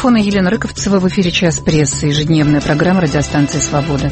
микрофона Елена Рыковцева. В эфире «Час прессы», ежедневная программа радиостанции «Свобода».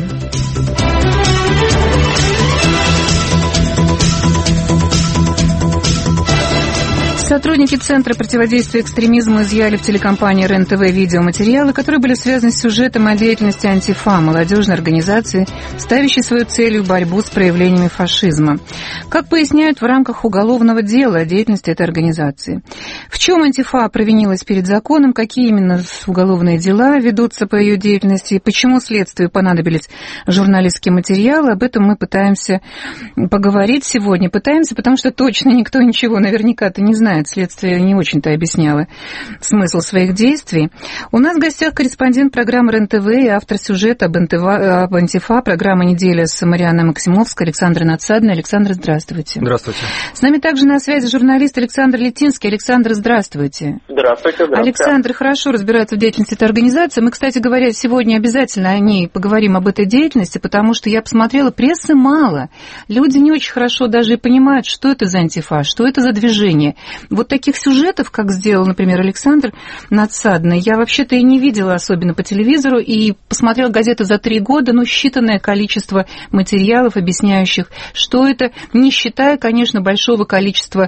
Сотрудники Центра противодействия экстремизму изъяли в телекомпании РЕН-ТВ видеоматериалы, которые были связаны с сюжетом о деятельности Антифа, молодежной организации, ставящей свою целью борьбу с проявлениями фашизма. Как поясняют в рамках уголовного дела о деятельности этой организации. В чем Антифа провинилась перед законом, какие именно уголовные дела ведутся по ее деятельности, и почему следствию понадобились журналистские материалы, об этом мы пытаемся поговорить сегодня. Пытаемся, потому что точно никто ничего наверняка-то не знает. Следствие не очень-то объясняло смысл своих действий. У нас в гостях корреспондент программы РЕН-ТВ и автор сюжета об Антифа, программа «Неделя» с Марианной Максимовской, Александра Надсадная. Александр, здравствуйте. Здравствуйте. С нами также на связи журналист Александр Летинский. Александр, здравствуйте. Здравствуйте. Александр хорошо разбирается в деятельности этой организации. Мы, кстати говоря, сегодня обязательно о ней поговорим, об этой деятельности, потому что я посмотрела, прессы мало. Люди не очень хорошо даже и понимают, что это за Антифа, что это за движение. Вот таких сюжетов, как сделал, например, Александр Надсадный, я вообще-то и не видела особенно по телевизору, и посмотрела газеты за 3 года, считанное количество материалов, объясняющих, что это, не считая, конечно, большого количества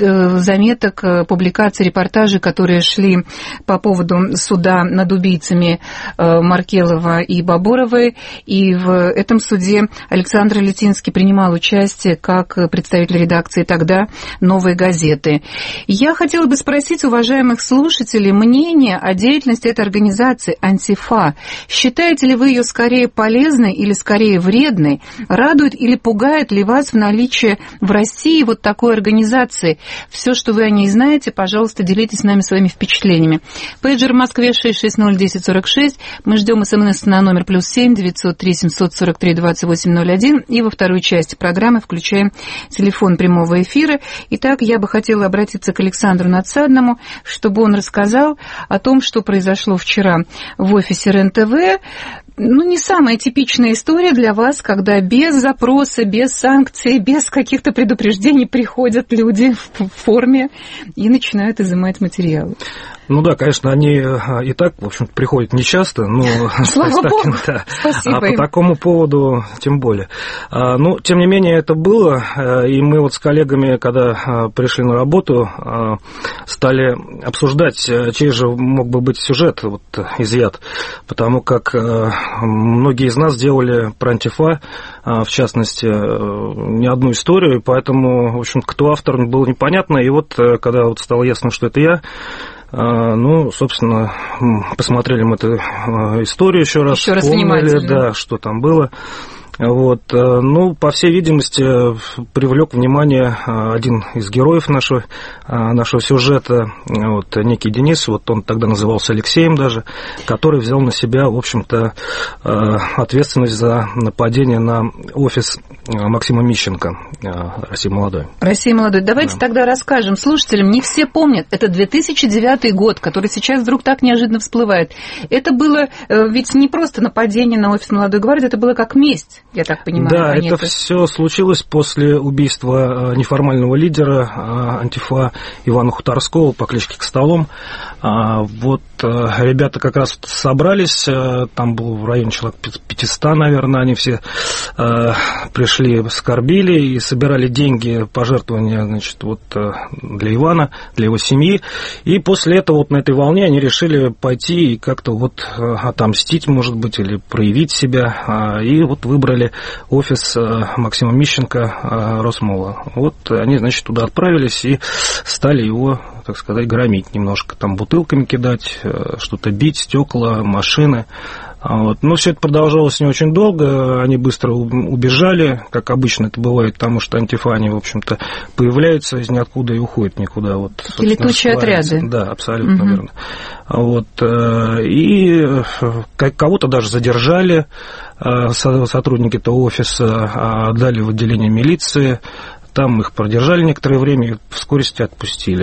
заметок, публикаций, репортажей, которые шли по поводу суда над убийцами Маркелова и Боборовой, и в этом суде Александр Летинский принимал участие как представитель редакции тогда «Новой газеты». Я хотела бы спросить уважаемых слушателей мнение о деятельности этой организации Антифа. Считаете ли вы ее скорее полезной или скорее вредной? Радует или пугает ли вас в наличии в России вот такой организации? Все, что вы о ней знаете, пожалуйста, делитесь с нами своими впечатлениями. Пейджер в Москве 6601046. Мы ждем СМС на номер +7 903 743 2801. И во второй части программы включаем телефон прямого эфира. Итак, я бы хотела обратиться к Александру Надсадному, чтобы он рассказал о том, что произошло вчера в офисе РЕН-ТВ. Не самая типичная история для вас, когда без запроса, без санкций, без каких-то предупреждений приходят люди в форме и начинают изымать материалы. Да, конечно, они и так, в общем-то, приходят нечасто, но слава богу, да, спасибо по им. такому поводу тем более. Тем не менее, это было, и мы вот с коллегами, когда пришли на работу, стали обсуждать, чей же мог бы быть сюжет изъят, потому как многие из нас делали про Антифа, в частности, не одну историю, и поэтому, в общем, кто автор, было непонятно, и когда стало ясно, что это я, собственно, посмотрели мы эту историю еще раз вспомнили, да, что там было. По всей видимости, привлек внимание один из героев нашего сюжета, некий Денис, он тогда назывался Алексеем даже, который взял на себя, в общем-то, ответственность за нападение на офис Максима Мищенко, «Россия молодой». «Россия молодой». Давайте тогда расскажем слушателям, не все помнят, это 2009 год, который сейчас вдруг так неожиданно всплывает. Это было ведь не просто нападение на офис молодой гвардии, это было как месть. Я так понимаю. Да, это все случилось после убийства неформального лидера Антифа Ивана Хуторского по кличке Костолом. Ребята как раз собрались, там было в районе человек 500, наверное, они все пришли, скорбили и собирали деньги, пожертвования, для Ивана, для его семьи. И после этого на этой волне они решили пойти и как-то отомстить, может быть, или проявить себя. И выбрали офис Максима Мищенко, Росмола. Они, туда отправились и стали его, так сказать, громить немножко, там бутылками кидать, что-то бить, стекла, машины. Все это продолжалось не очень долго, они быстро убежали, как обычно это бывает, потому что Антифа, они, в общем-то, появляются из ниоткуда и уходят никуда. Летучие отряды. Да, абсолютно верно. И кого-то даже задержали, сотрудники этого офиса отдали в отделение милиции, там их продержали некоторое время и в скорости отпустили.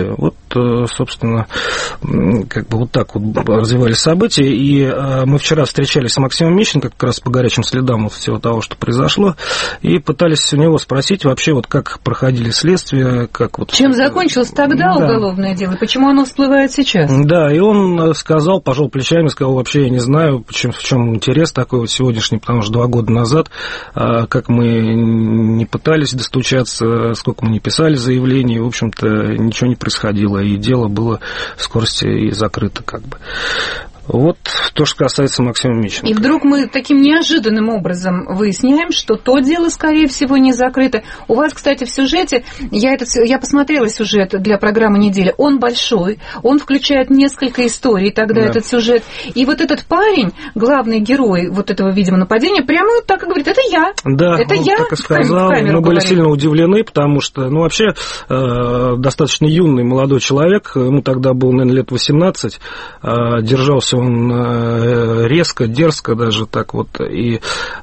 собственно, как бы вот так вот развивались события. И мы вчера встречались с Максимом Мищенко как раз по горячим следам вот всего того, что произошло, и пытались у него спросить вообще, вот как проходили следствия, как вот... Чем закончилось тогда уголовное дело, почему оно всплывает сейчас? Да, и он сказал, пожал плечами, сказал, вообще я не знаю, в чем интерес такой вот сегодняшний, потому что 2 года назад, как мы не пытались достучаться, сколько мы не писали заявлений, в общем-то, ничего не происходило, и дело было в скорости и закрыто как бы. Вот то, что касается Максима Мищенко. И вдруг мы таким неожиданным образом выясняем, что то дело, скорее всего, не закрыто. У вас, кстати, в сюжете, я посмотрела сюжет для программы «Неделя», он большой, он включает несколько историй, тогда этот сюжет. И вот этот парень, главный герой вот этого, видимо, нападения, прямо так и говорит, это я. Да, это он я, так и сказал. Мы были сильно удивлены, потому что, вообще, достаточно юный молодой человек, ему тогда было, наверное, лет 18, держался он резко, дерзко даже так вот, и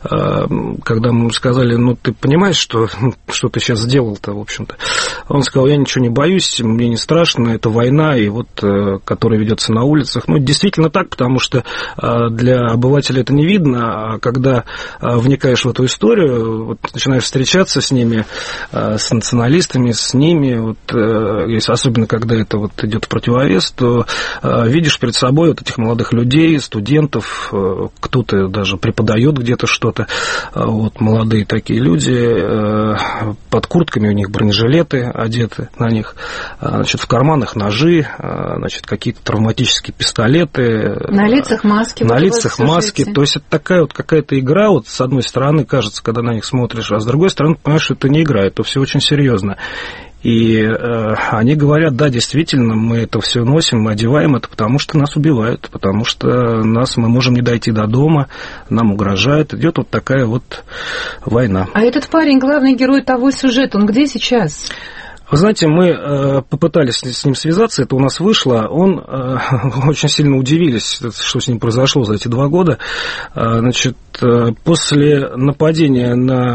когда мы сказали, ты понимаешь, что ты сейчас сделал-то, в общем-то, он сказал, я ничего не боюсь, мне не страшно, это война, и вот, которая ведется на улицах, действительно так, потому что для обывателя это не видно, а когда вникаешь в эту историю, вот, начинаешь встречаться с ними, с националистами, с ними, вот, особенно когда это вот идет в противовес, то видишь перед собой вот этих молодых людей, студентов, кто-то даже преподает где-то что-то, вот, молодые такие люди, под куртками у них бронежилеты одеты на них, значит, в карманах ножи, значит, какие-то травматические пистолеты. На лицах маски. На лицах маски, то есть это такая вот какая-то игра, вот с одной стороны кажется, когда на них смотришь, а с другой стороны понимаешь, что это не игра, это все очень серьезно. И они говорят, да, действительно, мы это все носим, мы одеваем это, потому что нас убивают, потому что мы можем не дойти до дома, нам угрожают, идет вот такая вот война. А этот парень, главный герой того сюжета, он где сейчас? Вы знаете, мы попытались с ним связаться, это у нас вышло, он очень сильно удивились, что с ним произошло за эти 2 года. Значит, после нападения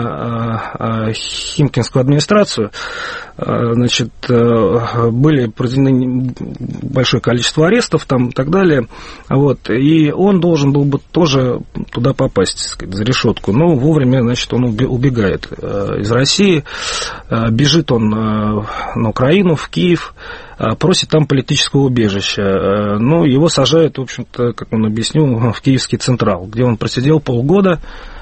на Химкинскую администрацию, значит, были проведены большое количество арестов там и так далее, вот, и он должен был бы тоже туда попасть, так сказать, за решетку, но вовремя, значит, он убегает из России, бежит он на Украину, в Киев, просит там политического убежища. Но его сажают, в общем-то, как он объяснил, в Киевский Централ, где он просидел полгода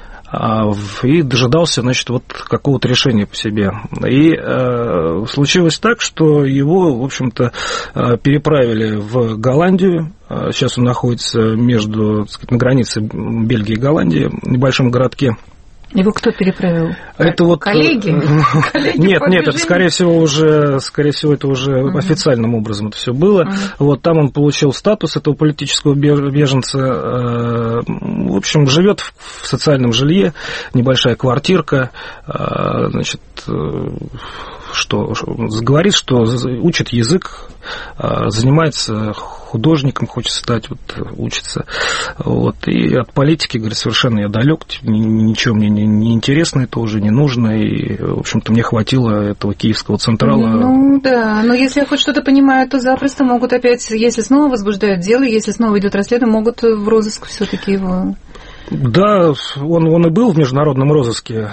и дожидался, значит, вот какого-то решения по себе. И случилось так, что его, в общем-то, переправили в Голландию. Сейчас он находится между, так сказать, на границе Бельгии и Голландии, в небольшом городке. Его кто переправил? Это вот... Коллеги? Нет, это, скорее всего, это уже официальным образом это все было. Вот там он получил статус этого политического беженца. В общем, живет в социальном жилье, небольшая квартирка, значит, что говорит, что учит язык, занимается художником, хочет стать, вот, учится. Вот, и от политики, говорит, совершенно я далек, ничего мне не интересно, это уже не нужно, и, в общем-то, мне хватило этого Киевского Централа. Да, но если я хоть что-то понимаю, то запросто могут опять, если снова возбуждают дело, если снова идет расследование, могут в розыск все-таки его... Да, он и был в международном розыске,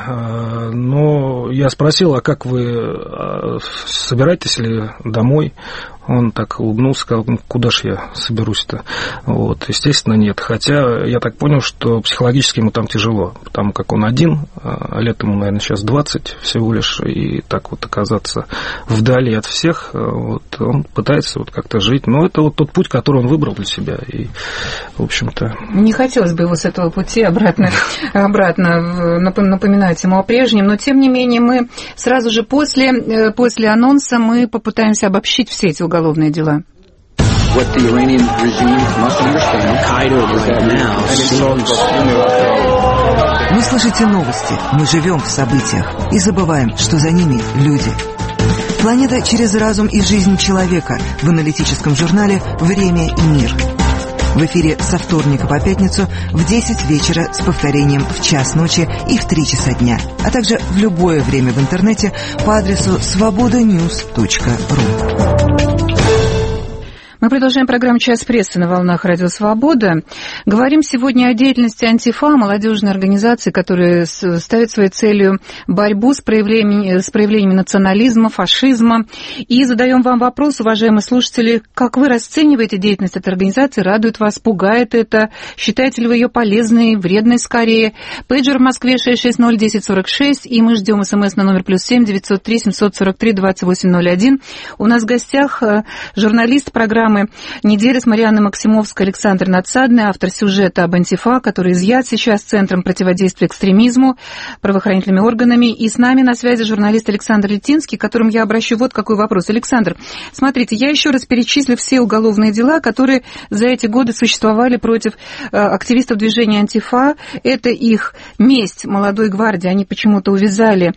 но я спросил, а как вы собираетесь ли домой? Он так улыбнулся, сказал, куда ж я соберусь-то? Вот, естественно, нет. Хотя я так понял, что психологически ему там тяжело, потому как он один, лет ему, наверное, сейчас 20 всего лишь, и так вот оказаться вдали от всех, вот, он пытается вот как-то жить. Но это вот тот путь, который он выбрал для себя. И, в общем-то... Не хотелось бы его с этого пути обратно напоминать ему о прежнем, но, тем не менее, мы сразу же после анонса мы попытаемся обобщить все эти уголовные дела. Вы слышите новости, мы живем в событиях и забываем, что за ними люди. Планета через разум и жизнь человека в аналитическом журнале «Время и мир». В эфире со вторника по пятницу в 10 вечера с повторением в час ночи и в 3 часа дня, а также в любое время в интернете по адресу svobodanews.ru. Мы продолжаем программу «Час прессы» на волнах Радио Свобода. Говорим сегодня о деятельности Антифа, молодежной организации, которая ставит своей целью борьбу с проявлениями национализма, фашизма. И задаем вам вопрос, уважаемые слушатели, как вы расцениваете деятельность этой организации? Радует вас, пугает это? Считаете ли вы ее полезной, вредной скорее? Пейджер в Москве 660-1046, и мы ждем СМС на номер +7 903 743 2801. У нас в гостях журналист программы «Неделя» с Марианной Максимовской Александр Надсадный, автор сюжета об Антифа, который изъят сейчас Центром противодействия экстремизму, правоохранительными органами. И с нами на связи журналист Александр Летинский, к которому я обращу вот какой вопрос. Александр, смотрите, я еще раз перечислю все уголовные дела, которые за эти годы существовали против активистов движения Антифа. Это их месть молодой гвардии. Они почему-то увязали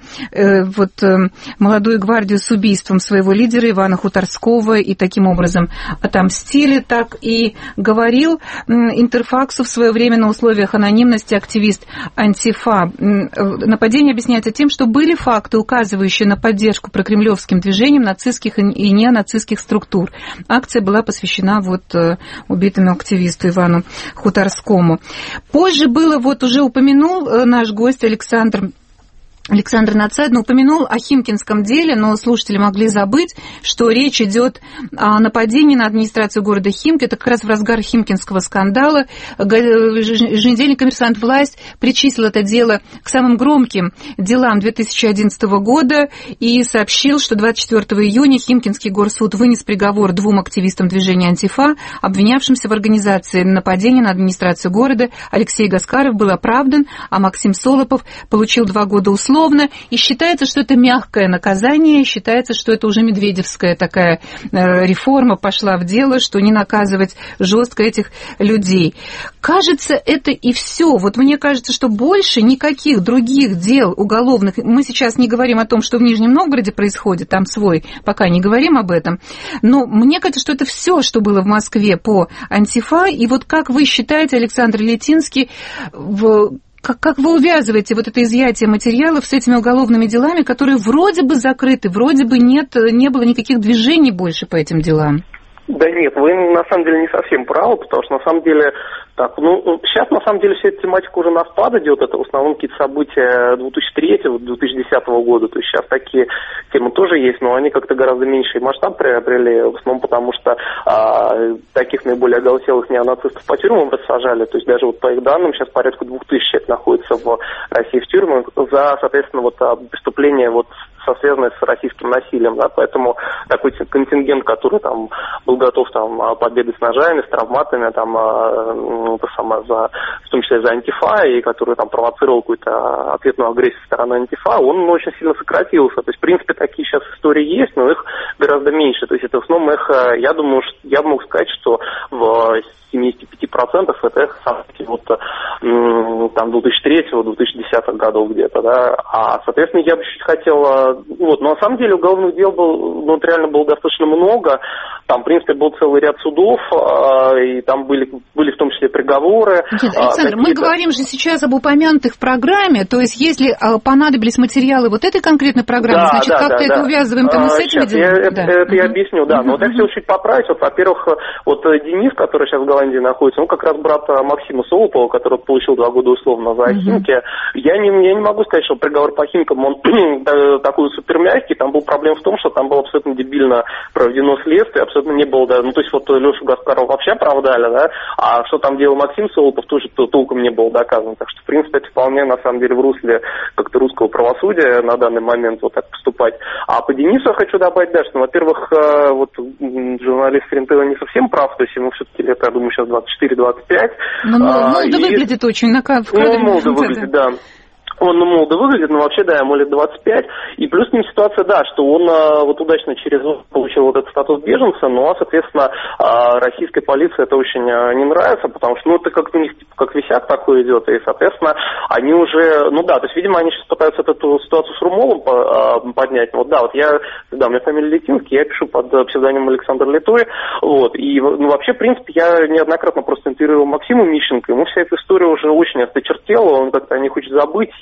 молодую гвардию с убийством своего лидера Ивана Хуторского и таким образом отомстили. Так и говорил Интерфаксу в свое время на условиях анонимности активист Антифа. Нападение объясняется тем, что были факты, указывающие на поддержку прокремлевским движениям нацистских и неонацистских структур. Акция была посвящена убитому активисту Ивану Хуторскому. Позже было, уже упомянул наш гость Александр Надсадный, упомянул о Химкинском деле, но слушатели могли забыть, что речь идет о нападении на администрацию города Химки. Это как раз в разгар Химкинского скандала. Еженедельник «Коммерсант. Власть» причислил это дело к самым громким делам 2011 года и сообщил, что 24 июня Химкинский горсуд вынес приговор 2 активистам движения Антифа, обвинявшимся в организации нападения на администрацию города. Алексей Гаскаров был оправдан, а Максим Солопов получил 2 года условно. И считается, что это мягкое наказание, считается, что это уже медведевская такая реформа пошла в дело, что не наказывать жестко этих людей. Кажется, это и все. Мне кажется, что больше никаких других дел уголовных, мы сейчас не говорим о том, что в Нижнем Новгороде происходит, там свой, пока не говорим об этом, но мне кажется, что это все, что было в Москве по Антифа. И как вы считаете, Александр Летинский, как вы увязываете это изъятие материалов с этими уголовными делами, которые вроде бы закрыты, вроде бы не было никаких движений больше по этим делам? Да нет, вы на самом деле не совсем правы, потому что на самом деле сейчас на самом деле вся эта тематика уже на спад идет, это в основном какие-то события 2003-2010 года, то есть сейчас такие темы тоже есть, но они как-то гораздо меньший масштаб приобрели, в основном потому что таких наиболее оголтелых неонацистов по тюрьмам рассажали, то есть даже по их данным сейчас порядка 2000 человек находится в России в тюрьмах за, соответственно, преступления связанные с российским насилием, да, поэтому такой контингент, который был готов победой с ножами, с травматами, в том числе за Антифа, и который провоцировал какую-то ответную агрессию со стороны Антифа, он очень сильно сократился. То есть, в принципе, такие сейчас истории есть, но их гораздо меньше. То есть, это в основном я думаю, я могу сказать, что в 75% это событий 2003-2010 годов где-то, да. А, соответственно, я бы чуть хотел... но на самом деле уголовных дел реально было достаточно много. Там, в принципе, был целый ряд судов, и там были в том числе приговоры. Нет, Александр, мы говорим же сейчас об упомянутых в программе, то есть если понадобились материалы этой конкретной программы, значит, как-то это увязываем-то мы с этими делами? Я объясню, да. Но я хотел чуть поправить. Во-первых, Денис, который сейчас в Голландии находится, как раз брат Максима Солопова, который получил 2 года условно за Химки. Я не могу сказать, что приговор по Химкам, он такой супермягкий. Там была проблема в том, что там было абсолютно дебильно проведено следствие, абсолютно не было, то есть Лешу Гаскарова вообще оправдали, да, а что там делал Максим Солопов, тоже толком не было доказано. Так что, в принципе, это вполне, на самом деле, в русле как-то русского правосудия на данный момент так поступать. А по Денису я хочу добавить, что, во-первых, журналист РЕН-ТВ не совсем прав, то есть ему все-таки лет, я думаю, сейчас 24-25. Молодо выглядит очень, в кадре. Молодо выглядит, да. Он молодо выглядит, но вообще, ему лет 25. И плюс с ним ситуация, что он удачно через получил этот статус беженца, но, соответственно, российской полиции это очень не нравится, потому что, это как у них как висяк такой идет, и, соответственно, они уже, то есть, видимо, они сейчас пытаются эту ситуацию с Румолом поднять. У меня фамилия Летинский, я пишу под псевдонимом Александр Литой, и, вообще, в принципе, я неоднократно просто интервьюировал Максима Мищенко, ему вся эта история уже очень осточертела, он как-то не хочет забыть, и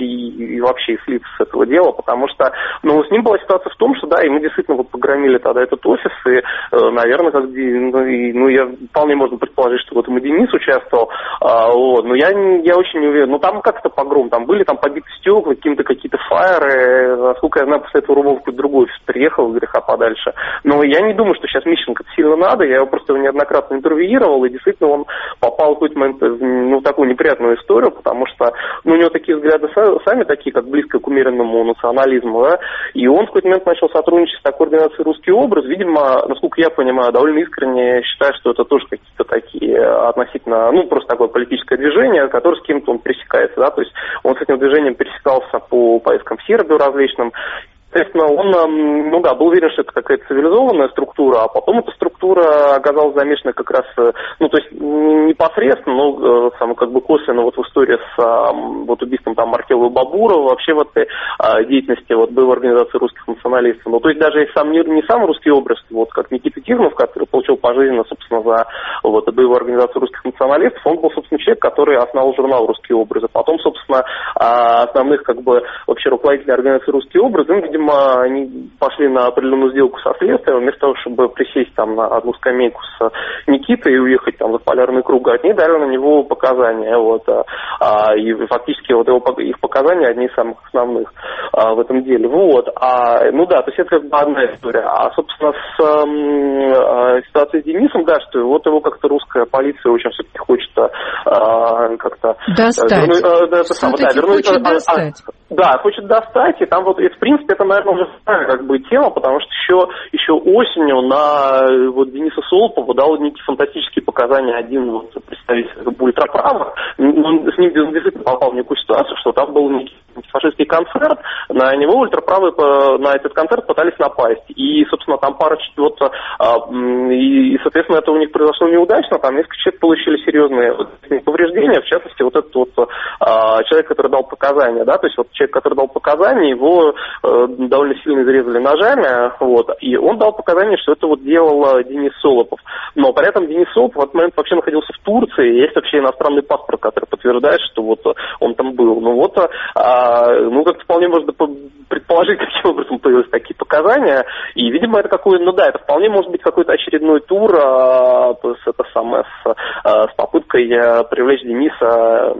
и вообще слиться с этого дела, потому что, ну, с ним была ситуация в том, что, да, и мы действительно вот погромили тогда этот офис, и, наверное, я вполне можно предположить, что в этом и Денис участвовал, но я очень не уверен. Ну, там как-то погром, там были побиты стекла, какие-то фаеры, насколько я знаю, после этого Рубов какой-то другой офис приехал, греха подальше. Но я не думаю, что сейчас Мищенко сильно надо, я его просто неоднократно интервьюировал, и действительно он попал в какой-то момент в такую неприятную историю, потому что, у него такие взгляды сами такие, как близко к умеренному национализму, да, и он в какой-то момент начал сотрудничать с такой организацией «Русский образ», видимо, насколько я понимаю, довольно искренне считает, что это тоже какие-то такие относительно, просто такое политическое движение, которое с кем-то он пересекается, да, то есть он с этим движением пересекался по поездкам в Сербию различным. Соответственно, он, был уверен, что это какая-то цивилизованная структура, а потом эта структура оказалась замешана как раз, непосредственно, но косвенно в истории с убийством Маркелова и Бабурова, вообще в этой деятельности боевой организации русских националистов. То есть даже сам не сам русский образ, как Никита Тихонов, который получил пожизненно, собственно, за боевую организацию русских националистов, он был, собственно, человек, который основал журнал «Русские образы». Потом, собственно, основных, вообще руководителей организации «Русские образы», видимо, они пошли на определенную сделку со следствием, вместо того, чтобы присесть на одну скамейку с Никитой и уехать за полярный круг, они дали на него показания, и фактически их показания одни из самых основных в этом деле, то есть это одна история, а собственно с ситуацией с Денисом, да, что его как-то русская полиция очень все-таки хочет как-то достать. Вернуть. Да, хочет достать, и там в принципе, это, наверное, уже старая тема, потому что еще осенью на Дениса Солопова дал некие фантастические показания один представитель ультраправых. Он с ним действительно попал в некую ситуацию, что там был некий фашистский концерт, на него ультраправые на этот концерт пытались напасть. И, собственно, там соответственно, это у них произошло неудачно, там несколько человек получили серьезные повреждения, в частности, этот человек, который дал показания, да, то есть человек, который дал показания, его довольно сильно изрезали ножами, и он дал показания, что это делал Денис Солопов. Но при этом Денис Солопов в этот момент вообще находился в Турции, и есть вообще иностранный паспорт, который подтверждает, что он там был. Как-то вполне можно предположить, каким образом появились такие показания, и, видимо, это это вполне может быть какой-то очередной тур с попыткой привлечь Дениса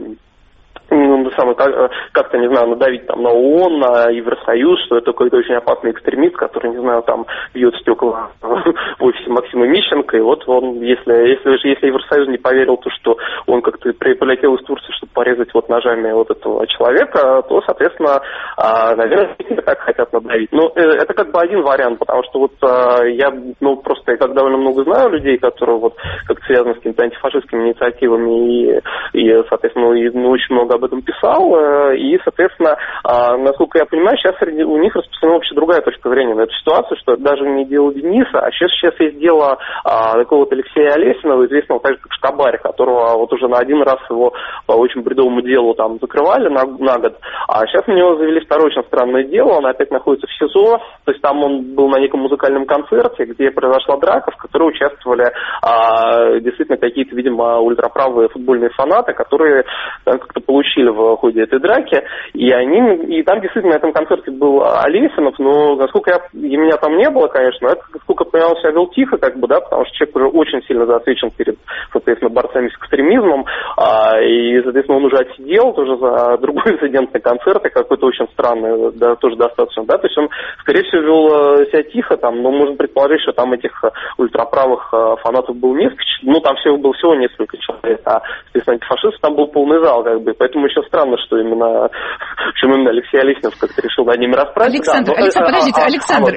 как-то, не знаю, надавить на ООН, на Евросоюз, что это какой-то очень опасный экстремист, который, не знаю, бьет стекла в офисе Максима Мищенко, и он, если Евросоюз не поверил, то, что он как-то прилетел из Турции, чтобы порезать ножами этого человека, то, соответственно, наверное, так хотят надавить. Но это один вариант, потому что я, просто как довольно много знаю людей, которые как связаны с какими-то антифашистскими инициативами, и соответственно, очень много об этом писал, и, соответственно, насколько я понимаю, сейчас у них распространена вообще другая точка зрения на эту ситуацию, что это даже не дело Дениса, а сейчас есть дело такого-то Алексея Олесинова, известного также как Шкабарь, которого уже на один раз его по очень бредовому делу закрывали на год, а сейчас на него завели второе очень странное дело, он опять находится в СИЗО, то есть там он был на неком музыкальном концерте, где произошла драка, в которой участвовали действительно какие-то, видимо, ультраправые футбольные фанаты, которые как-то получили в ходе этой драки, и там действительно на этом концерте был Олесинов, но насколько меня там не было, конечно, это, насколько я понял, себя вел тихо, потому что человек уже очень сильно засвечен перед, соответственно, борцами с экстремизмом, и, соответственно, он уже отсидел тоже за другой инцидент на концерте, какой-то очень странный, да, тоже достаточно, да, то есть он, скорее всего, вел себя тихо, но можно предположить, что там этих ультраправых фанатов было несколько, там было всего несколько человек, а, соответственно, антифашистов там был полный зал, поэтому еще странно, что именно Алексей Олесинов как-то решил над ними расправиться. Александр,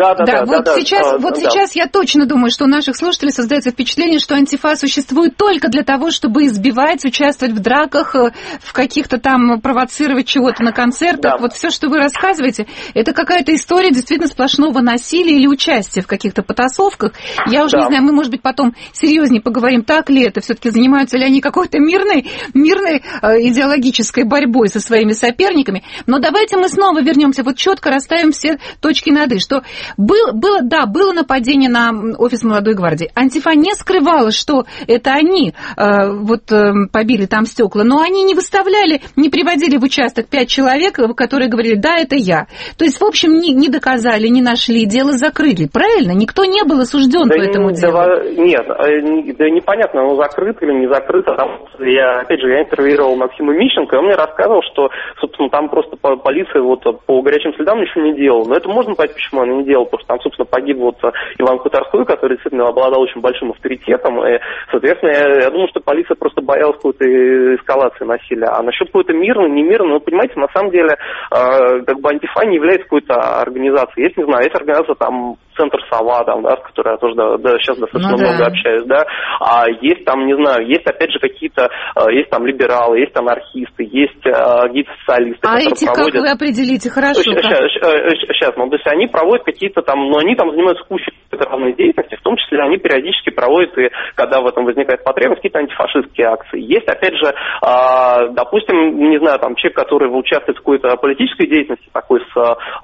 сейчас я точно думаю, что у наших слушателей создается впечатление, что антифа существует только для того, чтобы избивать, участвовать в драках, в каких-то провоцировать чего-то на концертах. Да. Все, что вы рассказываете, это какая-то история действительно сплошного насилия или участия в каких-то потасовках. Я уже не знаю, мы, может быть, потом серьезнее поговорим, так ли это, все-таки занимаются ли они какой-то мирной идеологической политической борьбой со своими соперниками. Но давайте мы снова вернемся, вот четко расставим все точки над «и», что было нападение на офис молодой гвардии. Антифа не скрывала, что это они побили там стекла, но они не выставляли, не приводили в участок 5 человек, которые говорили, да, это я. То есть, в общем, не доказали, не нашли, дело закрыли. Правильно? Никто не был осужден по этому делу. Нет, непонятно, оно закрыто или не закрыто. Я интервьюировал Максима Мищенко, и он мне рассказывал, что, собственно, там просто полиция по горячим следам ничего не делала. Но это можно понять, почему она не делала, потому что там, собственно, погиб Иван Хуторской, который действительно обладал очень большим авторитетом, и, соответственно, я думаю, что полиция просто боялась какой-то эскалации насилия. А насчет какой-то мирной, не мирной, понимаете, на самом деле, Антифа не является какой-то организацией. Есть, не знаю, есть организация там Центр Сова, там, да, с которой я тоже сейчас достаточно много общаюсь, да, а есть там, не знаю, есть опять же какие-то, есть там либералы, есть анархисты, есть какие-то социалисты, которые эти проводят... как вы определите, хорошо? Сейчас, то есть они проводят какие-то там, но они там занимаются кучей разной деятельности, в том числе они периодически проводят, и когда в этом возникает потребность, какие-то антифашистские акции. Есть, опять же, допустим, не знаю, там человек, который участвует в какой-то политической деятельности, такой с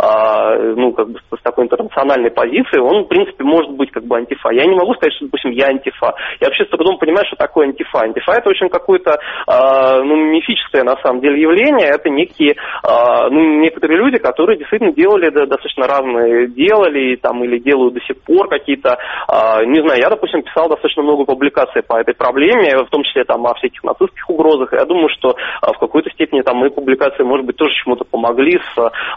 такой интернациональной позицией, он, в принципе, может быть как бы антифа. Я не могу сказать, что, допустим, я антифа. Я вообще с трудом понимаю, что такое антифа. Антифа — это очень какое-то, мифическое, на самом деле, явление. Это некие, некоторые люди, которые действительно делали достаточно разные, делали там или делают до сих пор какие-то, не знаю, я, допустим, писал достаточно много публикаций по этой проблеме, в том числе там о всяких нацистских угрозах. Я думаю, что в какой-то степени там мои публикации, может быть, тоже чему-то помогли с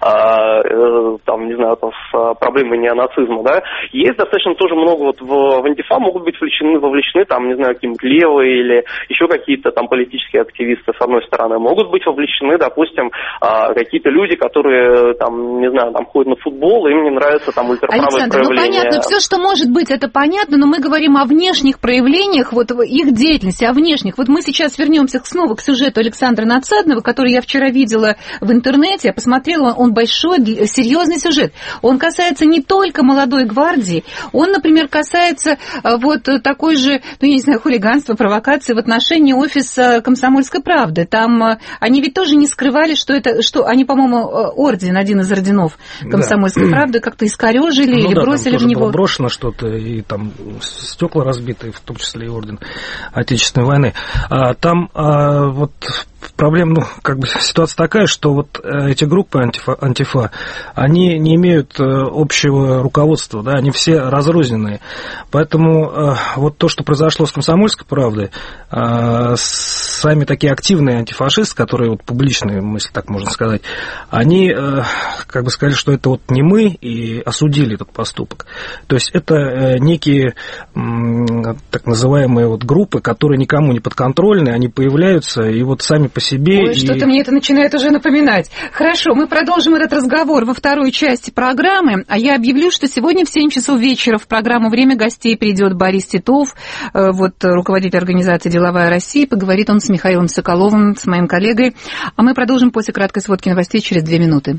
проблемой неонацизма, да. Есть достаточно тоже много в антифа могут быть вовлечены там, не знаю, какие-нибудь левые или еще какие-то там политические активисты, с одной стороны. Могут быть вовлечены, допустим, какие-то люди, которые там, не знаю, там ходят на футбол, им не нравится там ультраправые проявления. Понятно, все, что может быть, это понятно, но мы говорим о внешних проявлениях, их деятельности, о внешних. Вот мы сейчас вернемся снова к сюжету Александра Надсадного, который я вчера видела в интернете, я посмотрела, он большой, серьезный сюжет. Он касается не только молодой гвардии, он, например, касается такой же, я не знаю, хулиганства, провокации в отношении офиса «Комсомольской правды». Там они ведь тоже не скрывали, что они, по-моему, орден, один из орденов «Комсомольской правды» как-то искорежили или бросили в него. Было брошено что-то, и там стекла разбиты, в том числе и орден Отечественной войны. Там проблема, ситуация такая, что эти группы антифа, они не имеют общего руководства, да, они все разрозненные. Поэтому то, что произошло с «Комсомольской правдой», сами такие активные антифашисты, которые публичные, если так можно сказать, они сказали, что это не мы, и осудили этот поступок. То есть это некие так называемые группы, которые никому не подконтрольны, они появляются и сами по себе. Ой, что-то мне это начинает уже напоминать. Хорошо, мы продолжим этот разговор во второй части программы, а я объявлю, что сегодня в 7 часов вечера в программу «Время гостей» придет Борис Титов, руководитель организации «Деловая Россия». Поговорит он с Михаилом Соколовым, с моим коллегой. А мы продолжим после краткой сводки новостей через 2 минуты.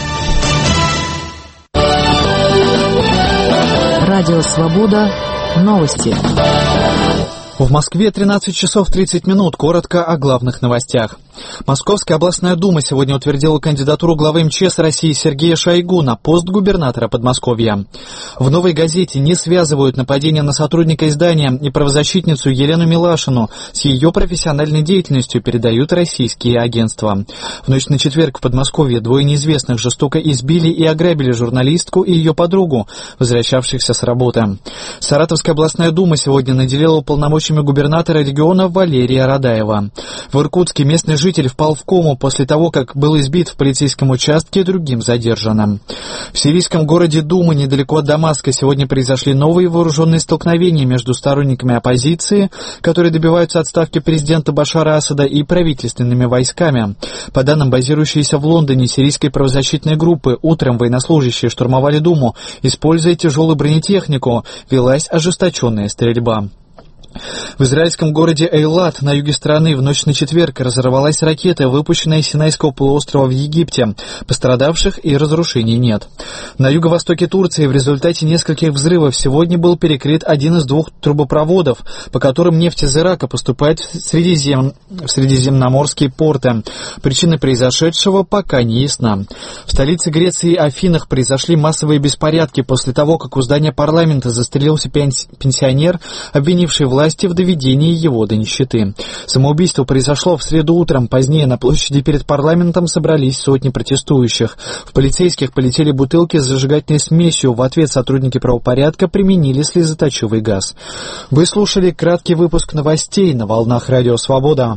Радио «Свобода». Новости. В Москве 13 часов 30 минут. Коротко о главных новостях. Московская областная дума сегодня утвердила кандидатуру главы МЧС России Сергея Шойгу на пост губернатора Подмосковья. В «Новой газете» не связывают нападение на сотрудника издания и правозащитницу Елену Милашину с ее профессиональной деятельностью, передают российские агентства. В ночь на четверг в Подмосковье 2 неизвестных жестоко избили и ограбили журналистку и ее подругу, возвращавшихся с работы. Саратовская областная дума сегодня наделила уполномоченными губернатора региона Валерия Радаева. В Иркутске местный житель впал в кому после того, как был избит в полицейском участке другим задержанным. В сирийском городе Дума, недалеко от Дамаска, сегодня произошли новые вооруженные столкновения между сторонниками оппозиции, которые добиваются отставки президента Башара Асада, и правительственными войсками. По данным базирующейся в Лондоне сирийской правозащитной группы, утром военнослужащие штурмовали Думу, используя тяжелую бронетехнику, велась ожесточенная стрельба. В израильском городе Эйлат на юге страны в ночь на четверг разорвалась ракета, выпущенная из Синайского полуострова в Египте. Пострадавших и разрушений нет. На юго-востоке Турции в результате нескольких взрывов сегодня был перекрыт один из 2 трубопроводов, по которым нефть из Ирака поступает в средиземноморские порты. Причина произошедшего пока не ясна. В столице Греции Афинах произошли массовые беспорядки после того, как у здания парламента застрелился пенсионер, обвинивший власти в доведении его до нищеты. Самоубийство произошло в среду утром. Позднее на площади перед парламентом собрались сотни протестующих. В полицейских полетели бутылки с зажигательной смесью. В ответ сотрудники правопорядка применили слезоточивый газ. Вы слушали краткий выпуск новостей на волнах Радио Свобода.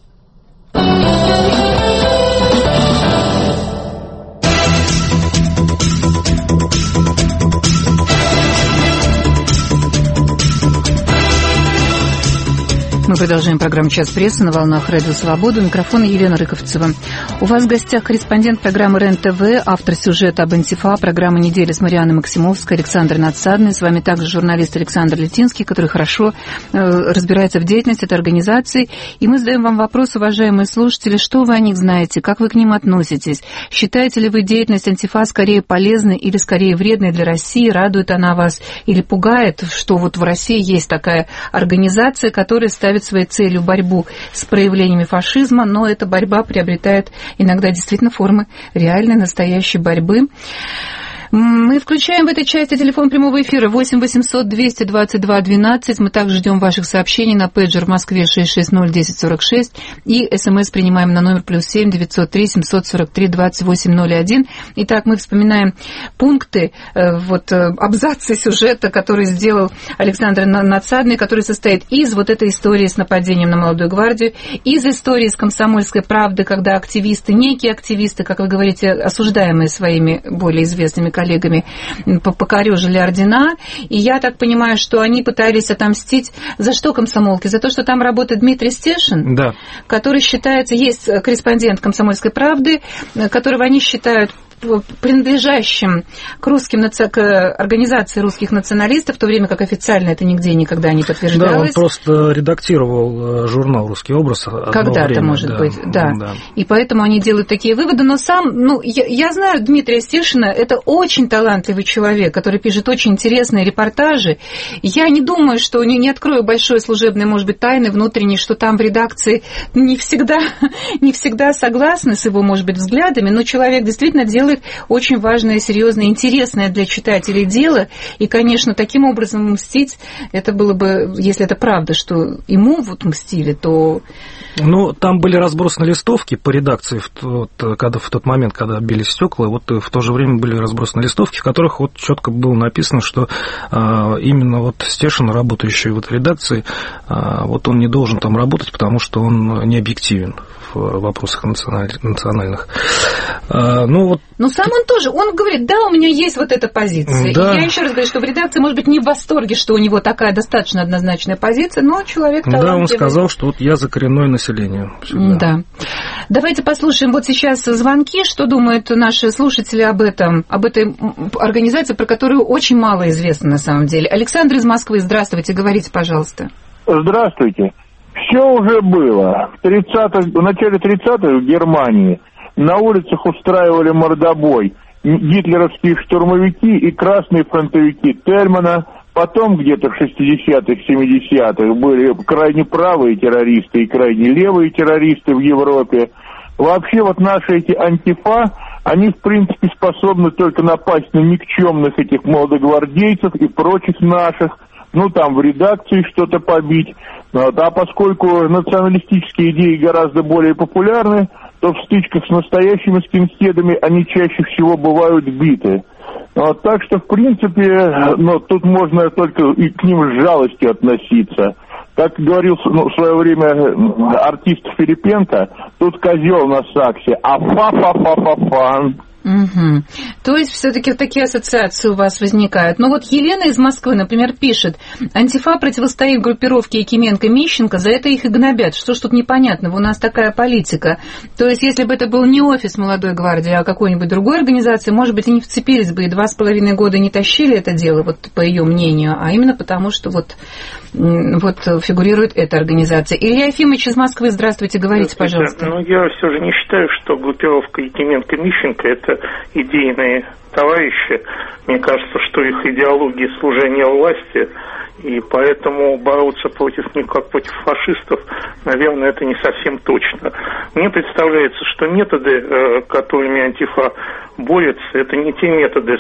Мы продолжаем программу «Час прессы» на волнах Радио Свобода. У микрофона Елена Рыковцева. У вас в гостях корреспондент программы РЕН-ТВ, автор сюжета об Антифа, программы «Неделя» с Марианной Максимовской, Александр Надсадный. С вами также журналист Александр Летинский, который хорошо разбирается в деятельности этой организации. И мы задаем вам вопрос, уважаемые слушатели, что вы о них знаете, как вы к ним относитесь? Считаете ли вы деятельность Антифа скорее полезной или скорее вредной для России? Радует она вас или пугает, что вот в России есть такая организация, которая ставит своей целью борьбу с проявлениями фашизма, но эта борьба приобретает иногда действительно формы реальной, настоящей борьбы. Мы включаем в этой части телефон прямого эфира 8 800 222 12. Мы также ждем ваших сообщений на пейджер в Москве 660 1046 и СМС принимаем на номер +7 903 743 2801. Итак, мы вспоминаем пункты, абзацы сюжета, который сделал Александр Надсадный, который состоит из вот этой истории с нападением на Молодую гвардию, из истории с «Комсомольской правдой», когда активисты, некие активисты, как вы говорите, осуждаемые своими более известными коллегами, покорёжили ордена, и я так понимаю, что они пытались отомстить за что комсомолки? За то, что там работает Дмитрий Стешин, да, который считается, есть корреспондент «Комсомольской правды», которого они считают принадлежащим к организации русских националистов, в то время как официально это нигде никогда не подтверждалось. Да, он просто редактировал журнал «Русский образ». Когда-то, может быть, да. И поэтому они делают такие выводы. Но я знаю Дмитрия Стешина, это очень талантливый человек, который пишет очень интересные репортажи. Я не думаю, что, не открою большой служебной, может быть, тайны внутренней, что там в редакции не всегда согласны с его, может быть, взглядами, но человек действительно делает очень важное, серьезное, интересное для читателей дело. И, конечно, таким образом мстить, это было бы, если это правда, что ему мстили, то... Там были разбросаны листовки по редакции в тот момент, когда били стекла, в то же время были разбросаны листовки, в которых четко было написано, что именно Стешин, работающий в этой редакции, он не должен там работать, потому что он не объективен в вопросах национальных. Но сам он тоже, он говорит, да, у меня есть эта позиция. Да. И я еще раз говорю, что в редакции, может быть, не в восторге, что у него такая достаточно однозначная позиция, но человек талантливый. Да, он сказал, что я за коренное население. Всегда. Да. Давайте послушаем сейчас звонки, что думают наши слушатели об этой организации, про которую очень мало известно на самом деле. Александр из Москвы, здравствуйте, говорите, пожалуйста. Здравствуйте. Все уже было. В начале 30-х в Германии на улицах устраивали мордобой гитлеровские штурмовики и красные фронтовики Тельмана. Потом где-то в 60-х, 70-х были крайне правые террористы и крайне левые террористы в Европе. Вообще наши эти антифа, они в принципе способны только напасть на никчемных этих молодогвардейцев и прочих наших, в редакции что-то побить. А поскольку националистические идеи гораздо более популярны, то в стычках с настоящими скинхедами они чаще всего бывают биты. Так что, в принципе, тут можно только и к ним с жалостью относиться. Как говорил в свое время артист Филипенко, тут козел на саксе, а фа-фа-фа-фа-фа. Угу. То есть все-таки такие ассоциации у вас возникают. Но вот Елена из Москвы, например, пишет: Антифа противостоит группировке Якименко-Мищенко, за это их и гнобят. Что ж тут непонятного? У нас такая политика. То есть, если бы это был не офис Молодой гвардии, а какой-нибудь другой организации, может быть, и не вцепились бы, и 2,5 года не тащили это дело, вот по ее мнению, а именно потому, что вот фигурирует эта организация. Илья Ефимович из Москвы, здравствуйте, говорите, пожалуйста. Ну, я все же не считаю, что группировка Якименко-Мищенко – это идейные товарищи. Мне кажется, что их идеология служения власти, и поэтому бороться против них, как против фашистов, наверное, это не совсем точно. Мне представляется, что методы, которыми Антифа борется, это не те методы,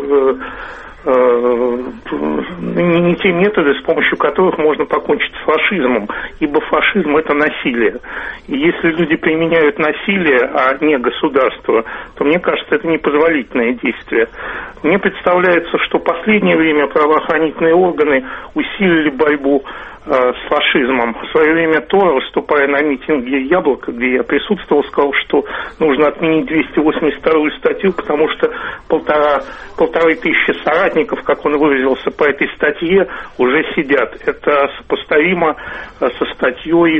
не те методы, с помощью которых можно покончить с фашизмом, ибо фашизм – это насилие. И если люди применяют насилие, а не государство, то, мне кажется, это непозволительное действие. Мне представляется, что в последнее время правоохранительные органы усилили борьбу с фашизмом. В свое время Тора, выступая на митинге «Яблоко», где я присутствовал, сказал, что нужно отменить 282-ю статью, потому что полторы тысячи соратников, как он выразился, по этой статье уже сидят. Это сопоставимо со статьей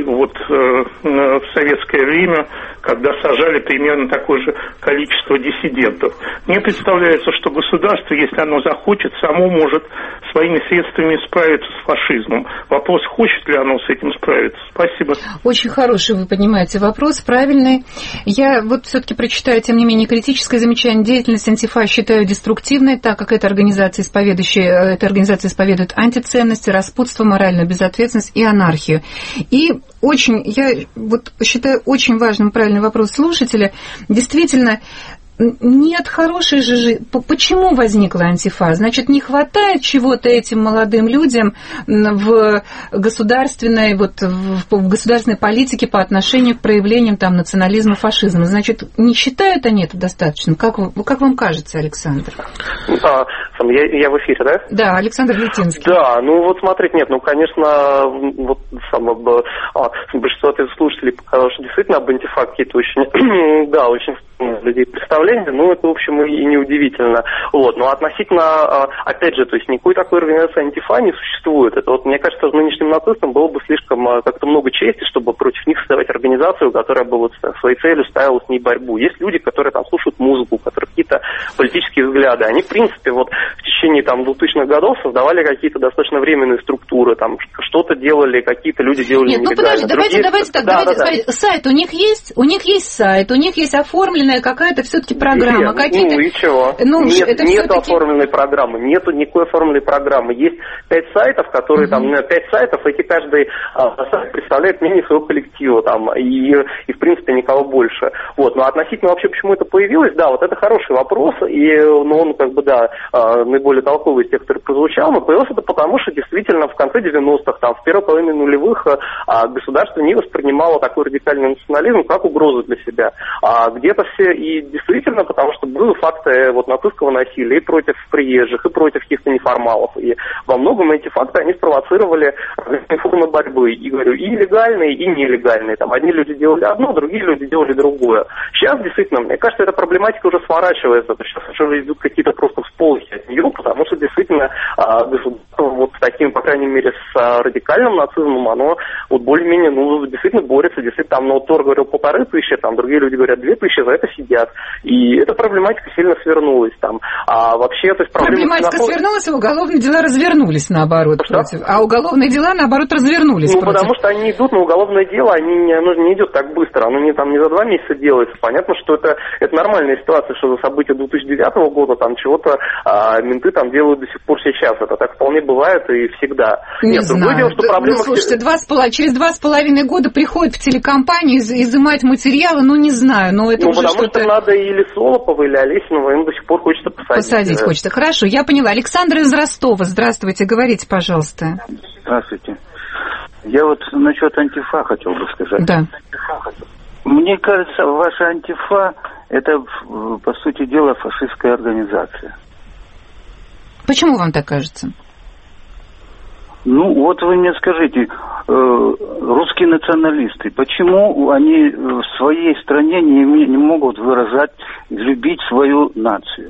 в советское время, когда сажали примерно такое же количество диссидентов. Мне представляется, что государство, если оно захочет, само может своими средствами справиться с фашизмом. Вопрос, хочет ли оно с этим справиться. Спасибо. Очень хороший вы поднимаете вопрос, правильный. Я все-таки прочитаю, тем не менее, критическое замечание. Деятельность Антифа считаю деструктивной, так как эта организация исповедует антиценности, распутство, моральную безответственность и анархию. И я считаю очень важным правильный вопрос слушателя. Действительно, нет хорошей же жизни. Почему возникла Антифа? Значит, не хватает чего-то этим молодым людям в государственной политике по отношению к проявлениям национализма, фашизма. Значит, не считают они это достаточным? Как вам кажется, Александр? Я в эфире, да? Да, Александр Литинский. Да, смотрите, нет, конечно, большинство слушателей показало, что действительно об Антифа какие-то очень людей представления, это, в общем, и неудивительно. Но относительно, опять же, то есть никакой такой организации Антифа не существует. Это мне кажется, нынешним нацистам было бы слишком как-то много чести, чтобы против них создавать организацию, которая бы своей целью ставила с ней борьбу. Есть люди, которые слушают музыку, которые какие-то политические взгляды. Они, в принципе, в течение 2000-х годов создавали какие-то достаточно временные структуры, что-то делали, какие-то люди делали нелегально. Давайте смотреть. Сайт у них есть? У них есть сайт, у них есть оформленная какая-то все-таки программа. И чего? Нет оформленной программы, нету никакой оформленной программы. Есть 5 сайтов, которые 5 сайтов, эти каждый сайт представляет мнение своего коллектива и в принципе никого больше. Но относительно вообще, почему это появилось, это хороший вопрос, и он наиболее толковый из тех, который прозвучал, но появилось это потому, что действительно в конце 90-х, в первой половине нулевых государство не воспринимало такой радикальный национализм как угрозу для себя. Где-то все, и действительно, потому что были факты нацистского насилия и против приезжих, и против каких-то неформалов. И во многом эти факты, они спровоцировали разные формы борьбы. И говорю, и легальные, и нелегальные. Одни люди делали одно, другие люди делали другое. Сейчас, действительно, мне кажется, эта проблематика уже сворачивается. Сейчас уже идут какие-то просто всполохи от нее, потому что действительно государство с таким, по крайней мере, с радикальным нацизмом, оно более-менее, действительно борется. Действительно, Тор говорил 1500, другие люди говорят 2000, за это сидят. И эта проблематика сильно свернулась. Вообще, то есть проблематика свернулась, а уголовные дела развернулись, наоборот. А уголовные дела, наоборот, развернулись. Потому что они идут на уголовное дело, оно не идет так быстро, оно не за 2 месяца делается. Понятно, что это нормальная ситуация, что за события 2009 года чего-то менты делают до сих пор сейчас. Это так вполне бывает и всегда. Не знаю. Другое дело, что проблема... слушайте, через 2,5 года приходят в телекомпанию изымать материалы, не знаю, это уже потому что надо или Солопова, или Олесинова, им до сих пор хочется посадить. Посадить хочется. Хорошо, я поняла. Александр из Ростова, здравствуйте, говорите, пожалуйста. Здравствуйте. Я насчет Антифа хотел бы сказать. Да. Мне кажется, ваша Антифа – это, по сути дела, фашистская организация. Почему вам так кажется? Вы мне скажите, русские националисты, почему они в своей стране не могут выражать, любить свою нацию?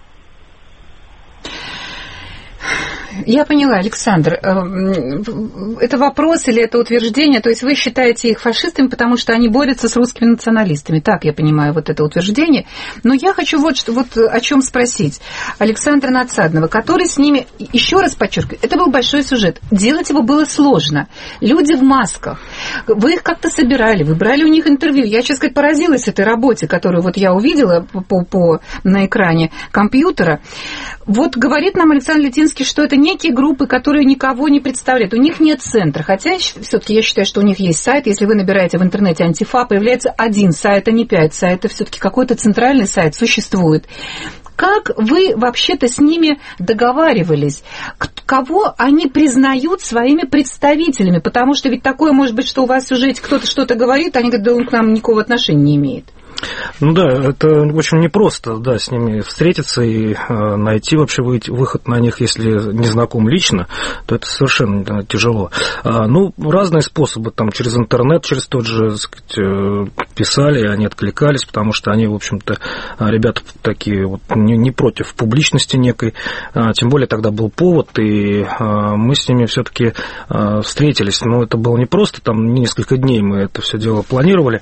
Я поняла, Александр. Это вопрос или это утверждение? То есть вы считаете их фашистами, потому что они борются с русскими националистами. Так я понимаю вот это утверждение. Но я хочу вот о чем спросить. Александра Надсаднова, который с ними, еще раз подчеркиваю, это был большой сюжет. Делать его было сложно. Люди в масках. Вы их как-то собирали, вы брали у них интервью. Я, честно сказать, поразилась этой работе, которую вот я увидела на экране компьютера. Вот говорит нам Александр Литинский, что это некие группы, которые никого не представляют. У них нет центра. Хотя все-таки я считаю, что у них есть сайт. Если вы набираете в интернете «Антифа», появляется один сайт, а не 5 сайтов. Все-таки какой-то центральный сайт существует. Как вы вообще-то с ними договаривались? Кого они признают своими представителями? Потому что ведь такое может быть, что у вас уже кто-то что-то говорит, а они говорят, да он к нам никакого отношения не имеет. Ну да, это очень непросто, да, с ними встретиться и найти вообще выход на них, если не знаком лично, то это совершенно тяжело. Ну, разные способы, там, через интернет, через тот же, так сказать, писали, они откликались, потому что они, в общем-то, ребята такие вот не против публичности некой, тем более тогда был повод, и мы с ними все-таки встретились, но это было непросто, там несколько дней мы это все дело планировали.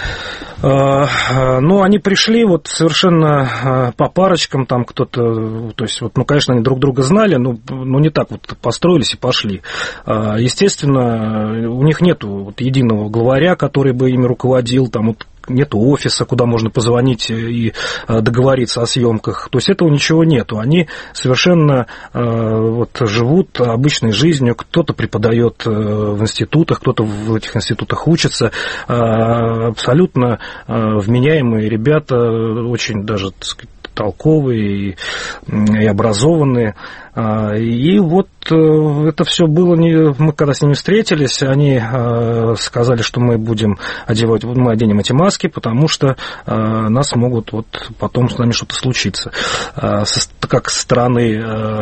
Ну, они пришли вот совершенно по парочкам, там кто-то, то есть, вот, ну, конечно, они друг друга знали, но не так вот построились и пошли. Естественно, у них нет вот единого главаря, который бы ими руководил, там вот нет офиса, куда можно позвонить и договориться о съемках. То есть этого ничего нету. Они совершенно вот, живут обычной жизнью. Кто-то преподает в институтах, кто-то в этих институтах учится. Абсолютно вменяемые ребята, очень даже, так сказать, толковые и образованные. И вот это все было, мы когда с ними встретились, они сказали, что мы оденем эти маски, потому что нас могут вот потом с нами что-то случиться. Как со стороны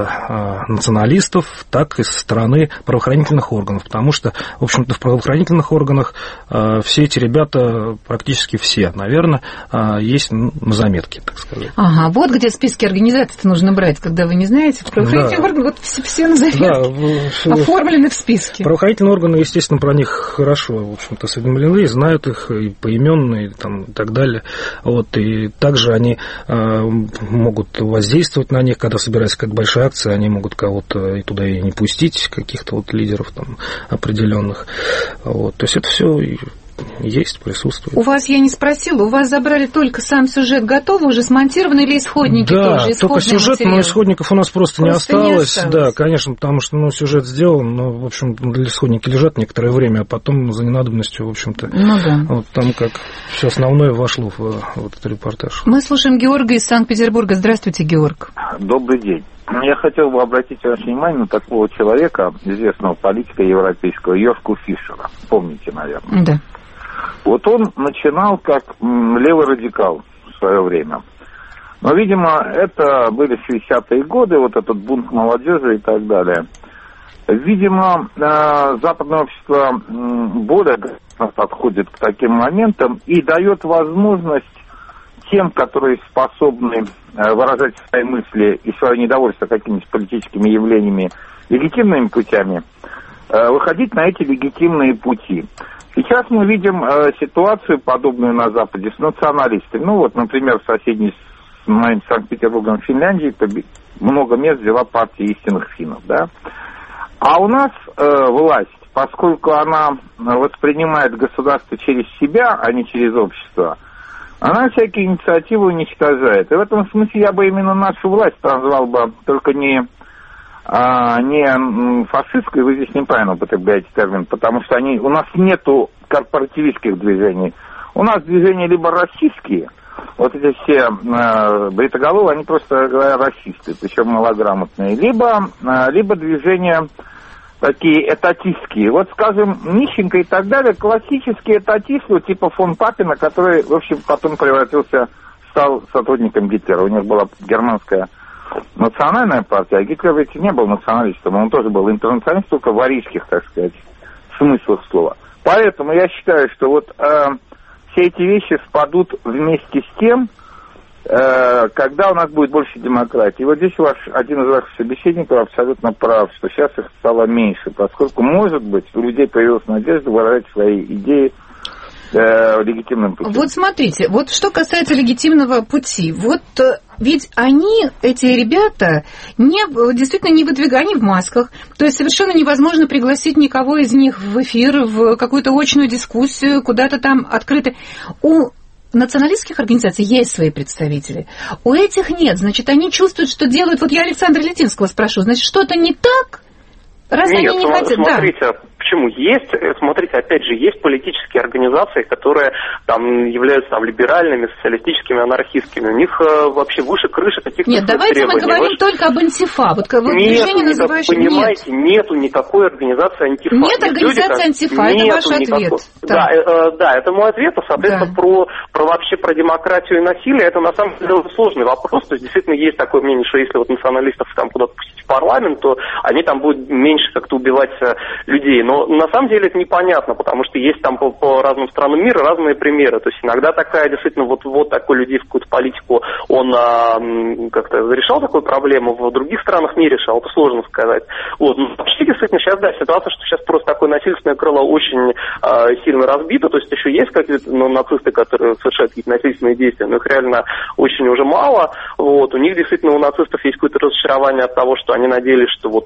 националистов, так и со стороны правоохранительных органов, потому что, в общем-то, в правоохранительных органах все эти ребята, практически все, наверное, есть на заметке, так сказать. Ага, вот где списки организаций нужно брать, когда вы не знаете, правоохранительные органы, вот все на заметке, оформлены в списке. Правоохранительные органы, естественно, про них хорошо, в общем-то, осведомлены, знают их и поименно, и так далее. Вот, и также они могут воздействовать на них, когда собирается какая-то большая акция, они могут кого-то и туда и не пустить, каких-то вот лидеров там определенных. Вот, то есть это все есть, присутствует. У вас, я не спросила, у вас забрали только сам сюжет готовый, уже смонтированы или исходники тоже? Да, только сюжет, материалы? Но исходников у нас просто не осталось. Да, конечно, потому что сюжет сделан, но, в общем, исходники лежат некоторое время, а потом за ненадобностью, в общем-то, вот там как все основное вошло в вот этот репортаж. Мы слушаем Георга из Санкт-Петербурга. Здравствуйте, Георг. Добрый день. Я хотел бы обратить ваше внимание на такого человека, известного политика европейского, Йошку Фишера. Помните, наверное? Да. Вот он начинал как левый радикал в свое время. Но, видимо, это были 60-е годы, вот этот бунт молодежи и так далее. Видимо, западное общество более подходит к таким моментам и дает возможность тем, которые способны выражать свои мысли и свое недовольство какими-то политическими явлениями легитимными путями, выходить на эти легитимные пути. Сейчас мы видим ситуацию, подобную на Западе, с националистами. Ну вот, например, в соседней с моим Санкт-Петербургом Финляндии много мест взяла партия истинных финнов, да. А у нас власть, поскольку она воспринимает государство через себя, а не через общество, она всякие инициативы уничтожает. И в этом смысле я бы именно нашу власть назвал бы только не фашистской, вы здесь неправильно употребляете термин, потому что у нас нету корпоративистских движений. У нас движения либо российские, вот эти все бритоголовые, они просто говорят расисты, причем малограмотные, либо движения такие этатистские. Вот, скажем, Мищенко и так далее, классические этатисты, типа фон Папина, который, в общем, потом стал сотрудником Гитлера. У них была германская национальная партия, а Гитлер ведь не был националистом, он тоже был интернационалист, только в арийских, так сказать, смыслах слова. Поэтому я считаю, что вот все эти вещи спадут вместе с тем, когда у нас будет больше демократии. И вот здесь один из ваших собеседников абсолютно прав, что сейчас их стало меньше, поскольку, может быть, у людей появилась надежда выражать свои идеи легитимным путем. Вот смотрите, вот что касается легитимного пути, вот ведь они, эти ребята, действительно не выдвигают, они в масках, то есть совершенно невозможно пригласить никого из них в эфир, в какую-то очную дискуссию, куда-то там открыто. У националистских организаций есть свои представители, у этих нет, значит, они чувствуют, что делают, вот я Александра Литинского спрошу, значит, что-то не так? Раз нет, они не хотят, смотрите, почему? Есть, смотрите, опять же, есть политические организации, которые там являются там либеральными, социалистическими, анархистскими. У них вообще выше крыши каких-то нет, давайте мы говорим только об антифа. Вот движение, называющее... Понимаете, нету никакой организации антифа. Нет организации антифа, это ваш ответ. Да, это мой ответ, соответственно, вообще про демократию и насилие, это на самом деле сложный вопрос. То есть, действительно, есть такое мнение, что если вот националистов там куда-то пустить в парламент, то они там будут меньше как-то убивать людей. Но на самом деле это непонятно, потому что есть там по разным странам мира разные примеры. То есть иногда такая, действительно, вот такой людей в какую-то политику, он как-то решал такую проблему, в других странах не решал, это сложно сказать. Вот. Но вообще, действительно, сейчас, да, ситуация, что сейчас просто такое насильственное крыло очень сильно разбито, то есть еще есть какие-то нацисты, которые совершают какие-то насильственные действия, но их реально очень уже мало. Вот. У них действительно, у нацистов есть какое-то разочарование от того, что они надеялись, что вот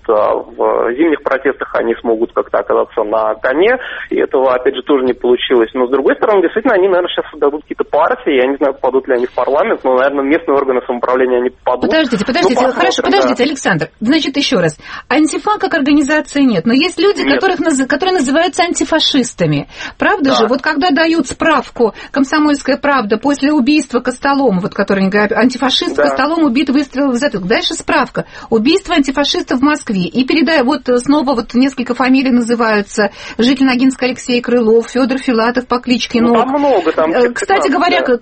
в зимних протестах они смогут как-то оказаться на коне, и этого, опять же, тоже не получилось. Но, с другой стороны, действительно, они, наверное, сейчас создадут какие-то партии, я не знаю, попадут ли они в парламент, но, наверное, местные органы самоуправления они попадут. Подождите, хорошо, подождите, Александр, значит, еще раз. Антифа как организации нет, но есть люди, которые называются антифашистами. Правда же? Вот когда дают справку «Комсомольская правда» после убийства Костолома, вот который они говорят, антифашист Костолом убит, выстрелил в затылок. Дальше справка. Убийство антифашистов в Москве. И передаю, вот снова вот несколько фамилий называются. Житель Ногинска Алексей Крылов, Федор Филатов по кличке Ног. Там много, там. Кстати говоря, к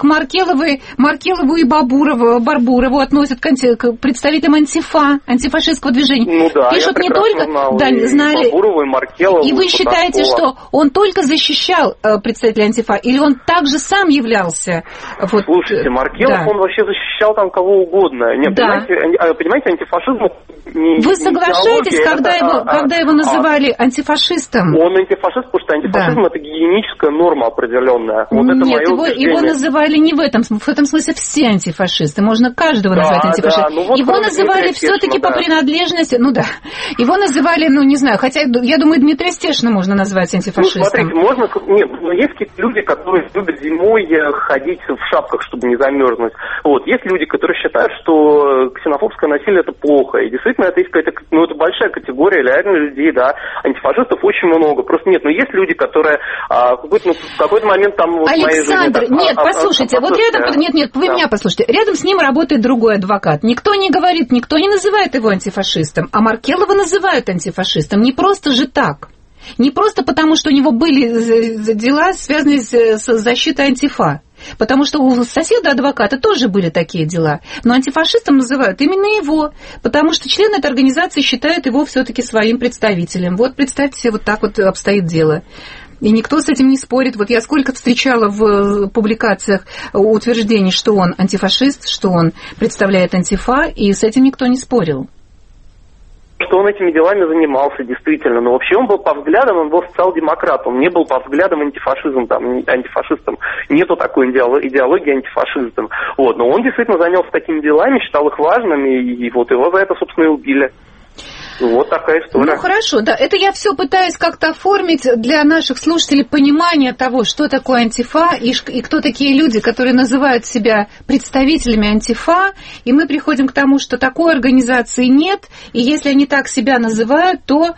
Маркелову и Барбурову относят к представителям антифа, антифашистского движения. Пишут не только... знали. Барбурову, и Маркелову, и вы считаете, что он только защищал представителя антифа, или он также сам являлся... Вот, слушайте, Маркелов, он вообще защищал там кого угодно. Нет, понимаете, антифашизм... Вы соглашаетесь, когда его называли антифашистом? Он антифашист, потому что антифашизм это гигиеническая норма определенная. Вот это нет, его называли не в этом смысле все антифашисты. Можно каждого назвать антифашистом. Его называли все-таки по принадлежности, его называли, не знаю, хотя, я думаю, Дмитрия Стешина можно назвать антифашистом. Смотрите, есть какие-то люди, которые любят зимой ходить в шапках, чтобы не замерзнуть. Вот, есть люди, которые считают, что ксенофобское насилие это плохо. И действительно, это есть какая-то, это большая категория реально людей, да. Антифашистов очень много. Просто нет, но есть люди, которые в какой-то момент там... Вот Александр, нет, послушайте, вот рядом... Нет, вы меня послушайте. Рядом с ним работает другой адвокат. Никто не говорит, никто не называет его антифашистом, а Маркелова называют антифашистом. Не просто же так. Не просто потому, что у него были дела, связанные с защитой антифа. Потому что у соседа-адвоката тоже были такие дела. Но антифашистом называют именно его. Потому что члены этой организации считают его все-таки своим представителем. Вот представьте себе, вот так вот обстоит дело. И никто с этим не спорит. Вот я сколько встречала в публикациях утверждений, что он антифашист, что он представляет антифа, и с этим никто не спорил. Что он этими делами занимался, действительно. Но вообще он был по взглядам, он был социал-демократом. Он не был по взглядам антифашистом. Нету такой идеологии антифашистом. Вот. Но он действительно занялся такими делами, считал их важными, и вот его за это, собственно, и убили. Вот такая история. Хорошо, да, это я все пытаюсь как-то оформить для наших слушателей понимание того, что такое антифа и кто такие люди, которые называют себя представителями антифа, и мы приходим к тому, что такой организации нет, и если они так себя называют, то,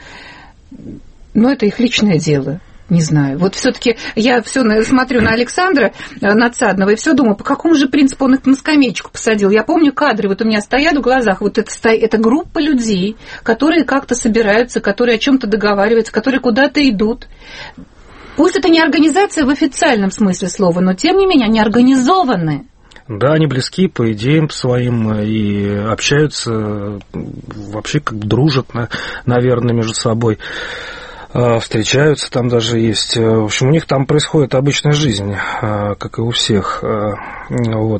это их личное дело. Не знаю. Вот все-таки я все смотрю на Александра Надсадного и все думаю, по какому же принципу он их на скамеечку посадил. Я помню кадры, вот у меня стоят в глазах, вот это группа людей, которые как-то собираются, которые о чем-то договариваются, которые куда-то идут. Пусть это не организация в официальном смысле слова, но тем не менее они организованы. Да, они близки по идеям своим и общаются, вообще как бы дружат, наверное, между собой. встречаются, там даже есть. В общем, у них там происходит обычная жизнь, как и у всех. Вот.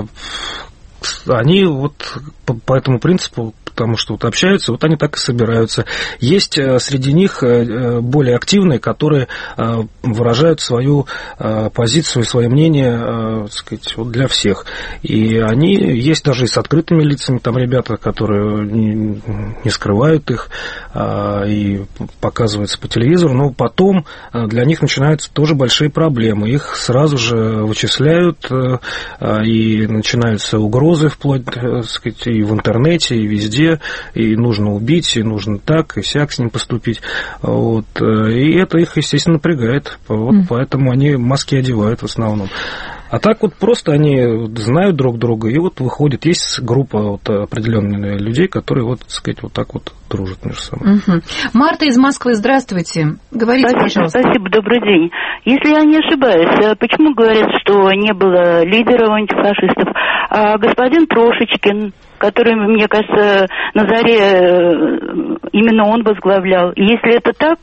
Они вот по этому принципу, потому что вот общаются, вот они так и собираются. Есть среди них более активные, которые выражают свою позицию, свое мнение, так сказать, вот для всех. И они есть даже и с открытыми лицами, там ребята, которые не скрывают их и показываются по телевизору, но потом для них начинаются тоже большие проблемы. Их сразу же вычисляют, и начинаются угрозы вплоть, так сказать, и в интернете, и везде. И нужно убить, и нужно так, и сяк с ним поступить. Вот. И это их, естественно, напрягает. Вот поэтому они маски одевают в основном. А так вот просто они знают друг друга, и вот выходит. Есть группа вот определенных людей, которые вот, так сказать, вот так вот дружат между собой. Марта из Москвы, здравствуйте. Говорите, пожалуйста. Спасибо, добрый день. Если я не ошибаюсь, почему говорят, что не было лидеров антифашистов? А господин Трошечкин, который, мне кажется, на заре именно он возглавлял. Если это так,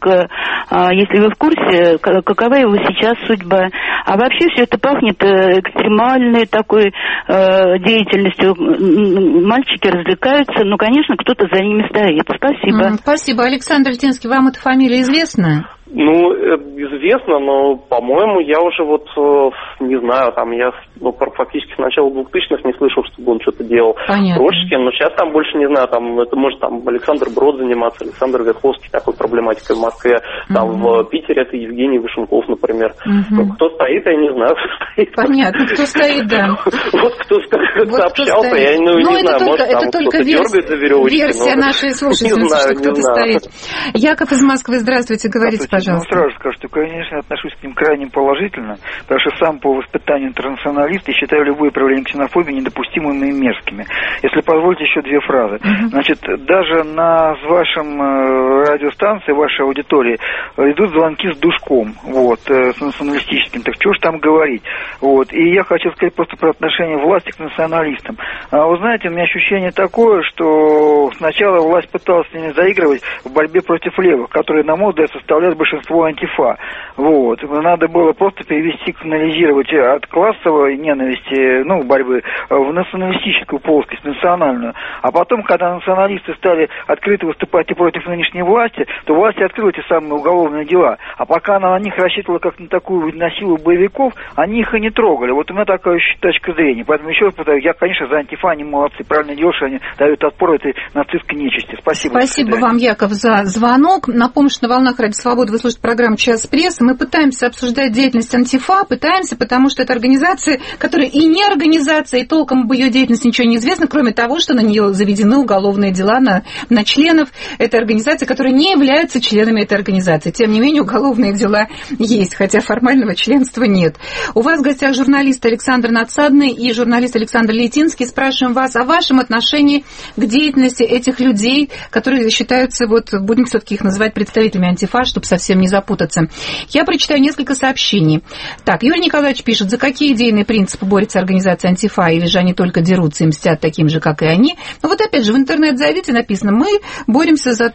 если вы в курсе, какова его сейчас судьба? А вообще все это пахнет экстремальной такой деятельностью. Мальчики развлекаются, но, конечно, кто-то за ними стоит. Спасибо. Спасибо. Александр Литинский, вам эта фамилия известна? Ну, известно, но, по-моему, я уже вот, не знаю, там, я фактически с начала 2000-х не слышал, чтобы он что-то делал. Трошечкин, но сейчас там больше не знаю, там, это может там Александр Брод заниматься, Александр Верховский такой проблематикой в Москве, там в Питере это Евгений Вышенков, например. Ну, кто стоит, я не знаю, кто стоит. Понятно, кто стоит, да. Вот кто общался, я не знаю, может там кто-то дергает за веревочки. Версия нашей слушательницы, что кто-то стоит. Яков из Москвы, здравствуйте, говорите, пожалуйста. Ну, сразу скажу, что, конечно, отношусь к ним крайне положительно, потому что сам по воспитанию интернационалист и считаю любые проявления ксенофобии недопустимыми и мерзкими. Если позволите, еще две фразы. Значит, даже на вашем радиостанции, вашей аудитории идут звонки с душком, вот, с националистическим, так что ж там говорить. Вот. И я хочу сказать просто про отношение власти к националистам. Вы знаете, у меня ощущение такое, что сначала власть пыталась с ними заигрывать в борьбе против левых, которые, на мой взгляд, составляют большинство антифа. Вот. Надо было просто перевести, канализировать от классовой ненависти, ну, борьбы, в националистическую плоскость, национальную. А потом, когда националисты стали открыто выступать и против нынешней власти, то власти открыли эти самые уголовные дела. А пока она на них рассчитывала как на такую, на силу боевиков, они их и не трогали. Вот у меня такая точка зрения. Поэтому еще раз повторяю, я, конечно, за антифа, они молодцы, правильно делают, что они дают отпор этой нацистской нечисти. Спасибо. Спасибо вам, Яков, за звонок. Напомню, что на волнах Радио Свободы вы слушаете программу «Час прессы». Мы пытаемся обсуждать деятельность антифа, потому что это организация, которая и не организация, и толком об ее деятельности ничего не известно, кроме того, что на нее заведены уголовные дела на членов этой организации, которые не являются членами этой организации. Тем не менее, уголовные дела есть, хотя формального членства нет. У вас в гостях журналист Александр Надсадный и журналист Александр Литинский. Спрашиваем вас о вашем отношении к деятельности этих людей, которые считаются, вот будем все-таки их называть представителями антифа, чтобы совсем не запутаться. Я прочитаю несколько сообщений. Так, Юрий Николаевич пишет, за какие идейные принципы борется организация антифа, или же они только дерутся и мстят таким же, как и они. Но вот опять же, в интернет зайдите, написано, мы боремся с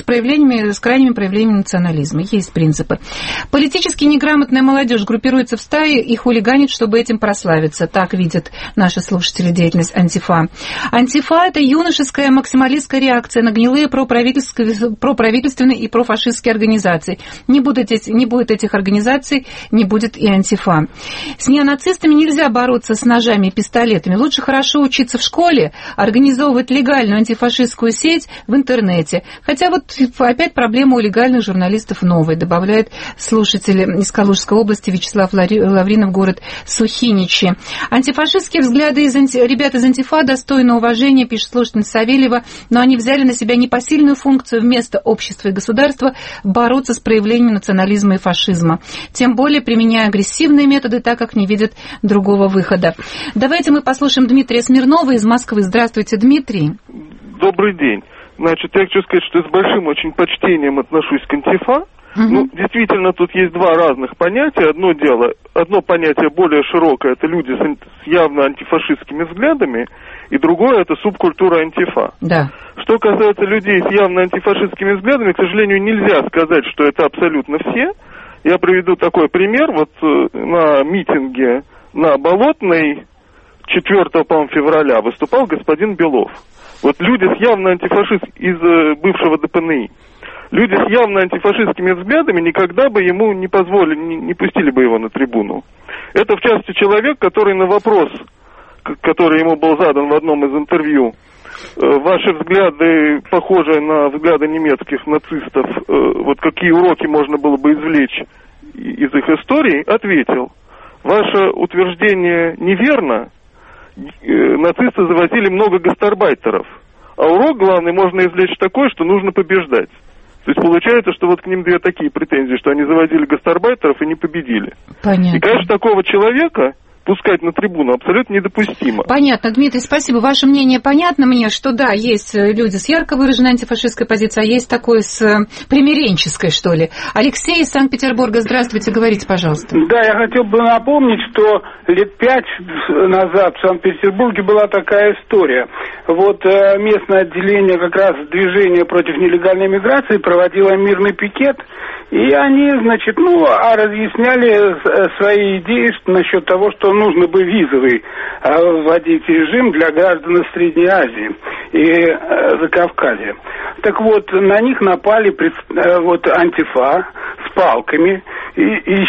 крайними проявлениями национализма. Есть принципы. Политически неграмотная молодежь группируется в стаи и хулиганит, чтобы этим прославиться. Так видят наши слушатели деятельность антифа. Антифа – это юношеская максималистская реакция на гнилые проправительственные и профашистские организации. Не будет этих организаций, не будет и антифа. С неонацистами нельзя бороться с ножами и пистолетами. Лучше хорошо учиться в школе, организовывать легальную антифашистскую сеть в интернете. Хотя вот опять проблема у легальных журналистов новая, добавляет слушатель из Калужской области Вячеслав Лавринов, город Сухиничи. Антифашистские взгляды ребят из антифа достойны уважения, пишет слушатель Савельева, но они взяли на себя непосильную функцию вместо общества и государства бороться с проявлением национализма и фашизма. Тем более применяя агрессивные методы, так как не видят другого выхода. Давайте мы послушаем Дмитрия Смирнова из Москвы. Здравствуйте, Дмитрий. Добрый день. Значит, я хочу сказать, что с большим очень почтением отношусь к антифа. Ну, действительно, тут есть два разных понятия. Одно понятие более широкое, это люди с явно антифашистскими взглядами, и другое, это субкультура антифа. Да. Что касается людей с явно антифашистскими взглядами, к сожалению, нельзя сказать, что это абсолютно все. Я приведу такой пример. Вот на митинге на Болотной 4, по-моему, февраля выступал господин Белов. Вот люди с явно из бывшего ДПНИ. Люди с явно антифашистскими взглядами никогда бы ему не позволили, не пустили бы его на трибуну. Это, в частности, человек, который на вопрос, который ему был задан в одном из интервью, ваши взгляды похожи на взгляды немецких нацистов, вот какие уроки можно было бы извлечь из их истории, ответил: ваше утверждение неверно, нацисты завозили много гастарбайтеров, а урок главный можно извлечь такой, что нужно побеждать. То есть получается, что вот к ним две такие претензии, что они завозили гастарбайтеров и не победили. Понятно. И, конечно, такого человека пускать на трибуну абсолютно недопустимо. Понятно, Дмитрий, спасибо. Ваше мнение понятно мне, что да, есть люди с ярко выраженной антифашистской позицией, а есть такой с примиренческой, что ли. Алексей из Санкт-Петербурга, здравствуйте, говорите, пожалуйста. Да, я хотел бы напомнить, что лет 5 назад в Санкт-Петербурге была такая история. Вот местное отделение как раз движения против нелегальной миграции проводило мирный пикет, и они, значит, разъясняли свои идеи насчет того, что нужно бы визовый вводить режим для граждан Средней Азии и Закавказья. Так вот, на них напали антифа с палками и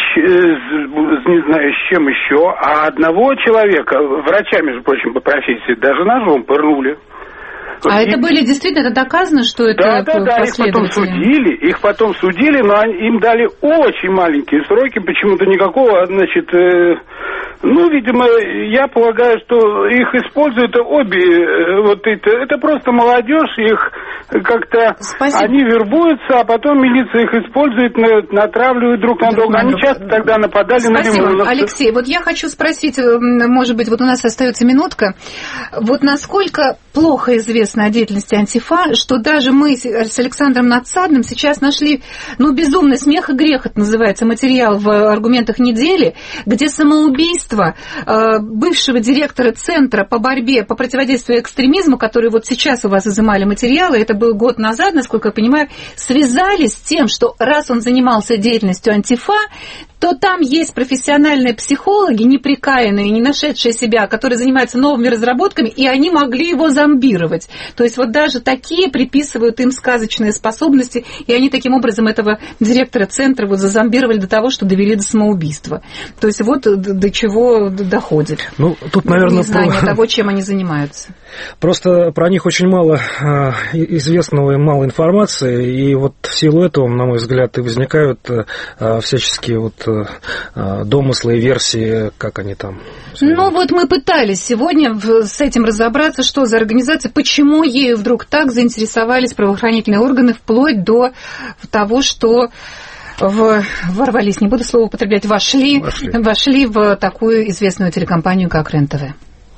не знаю, с чем еще, а одного человека, врача, между прочим, по профессии, даже ножом пырнули. А это были действительно, это доказано, что это последователи? Их потом судили, но им дали очень маленькие сроки, почему-то никакого, значит, видимо, я полагаю, что их используют обе, это просто молодежь, их как-то, они вербуются, а потом милиция их использует, натравливает друг на друга. Они часто тогда нападали на лимонов. Алексей, вот я хочу спросить, может быть, вот у нас остается минутка, вот насколько плохо известно о деятельности антифа, что даже мы с Александром Надсадным сейчас нашли, безумный смех и грех, это называется, материал в «Аргументах недели», где самоубийство бывшего директора Центра по борьбе, по противодействию экстремизму, который вот сейчас у вас изымали материалы, это был год назад, насколько я понимаю, связали с тем, что раз он занимался деятельностью антифа, то там есть профессиональные психологи, неприкаянные, не нашедшие себя, которые занимаются новыми разработками, и они могли его зомбировать. То есть вот даже такие приписывают им сказочные способности, и они таким образом этого директора центра вот зазомбировали до того, что довели до самоубийства. То есть вот до чего доходит. Тут, наверное, незнание того, чем они занимаются. Просто про них очень мало известного и мало информации, и вот в силу этого, на мой взгляд, и возникают всяческие домыслы и версии, как они там. Мы пытались сегодня с этим разобраться, что за организация, почему ею вдруг так заинтересовались правоохранительные органы, вплоть до того, что ворвались, не буду слово употреблять, вошли в такую известную телекомпанию, как РЕН-ТВ.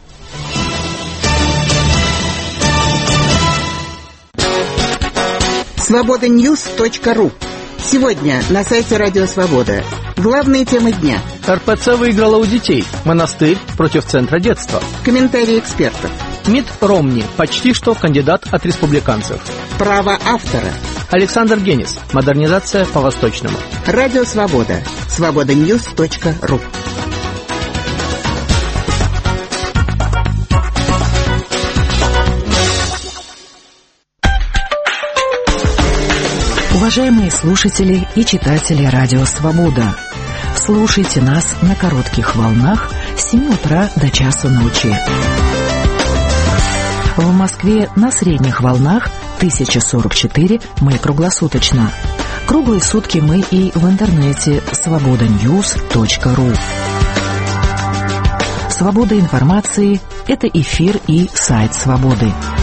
Свободаньюз.ру. Сегодня на сайте Радио Свобода. Главные темы дня. РПЦ выиграла у детей. Монастырь против Центра детства. Комментарии экспертов. Митт Ромни, почти что кандидат от республиканцев. Право автора. Александр Генис. Модернизация по-восточному. Радио Свобода. Свободаньюз.ру. Уважаемые слушатели и читатели Радио Свобода, слушайте нас на коротких волнах с 7 утра до часу ночи. В Москве на средних волнах 1044 мы круглосуточно. Круглые сутки мы и в интернете свободаньюз.ру. Свобода информации – это эфир и сайт Свободы.